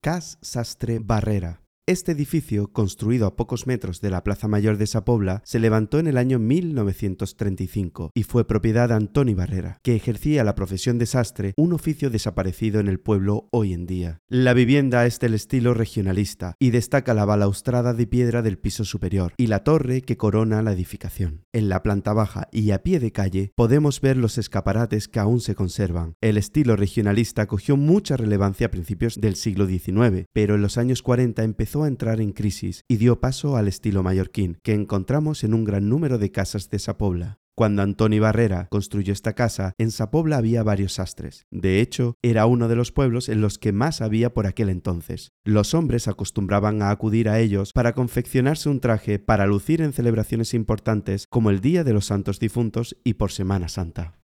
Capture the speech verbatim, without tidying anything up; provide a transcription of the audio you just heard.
Cas Sastre Barrera. Este edificio, construido a pocos metros de la Plaza Mayor de Sa Pobla, se levantó en el año mil novecientos treinta y cinco y fue propiedad de Antoni Barrera, que ejercía la profesión de sastre, un oficio desaparecido en el pueblo hoy en día. La vivienda es del estilo regionalista y destaca la balaustrada de piedra del piso superior y la torre que corona la edificación. En la planta baja y a pie de calle podemos ver los escaparates que aún se conservan. El estilo regionalista cogió mucha relevancia a principios del siglo diecinueve, pero en los años cuarenta empezó a entrar en crisis y dio paso al estilo mallorquín, que encontramos en un gran número de casas de Sa Pobla. Cuando Antoni Barrera construyó esta casa, en Sa Pobla había varios sastres. De hecho, era uno de los pueblos en los que más había por aquel entonces. Los hombres acostumbraban a acudir a ellos para confeccionarse un traje para lucir en celebraciones importantes como el Día de los Santos Difuntos y por Semana Santa.